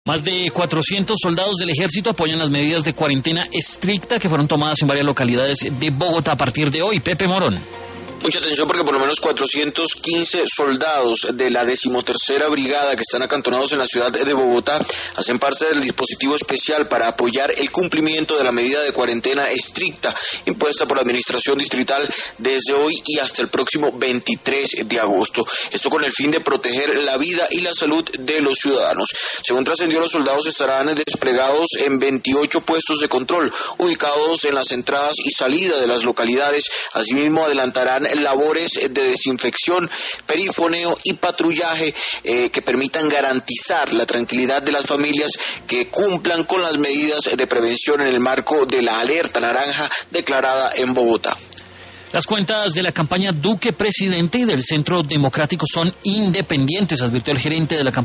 Más de 400 soldados del ejército apoyan las medidas de cuarentena estricta que fueron tomadas en varias localidades de Bogotá a partir de hoy. Pepe Morón. Mucha atención porque por lo menos 415 soldados de la 13ª Brigada que están acantonados en la ciudad de Bogotá hacen parte del dispositivo especial para apoyar el cumplimiento de la medida de cuarentena estricta impuesta por la administración distrital desde hoy y hasta el próximo 23 de agosto. Esto con el fin de proteger la vida y la salud de los ciudadanos. Según trascendió, los soldados estarán desplegados en 28 puestos de control ubicados en las entradas y salida de las localidades. Asimismo, adelantarán labores de desinfección, perifoneo y patrullaje que permitan garantizar la tranquilidad de las familias que cumplan con las medidas de prevención en el marco de la alerta naranja declarada en Bogotá. Las cuentas de la campaña Duque Presidente y del Centro Democrático son independientes, advirtió el gerente de la campaña.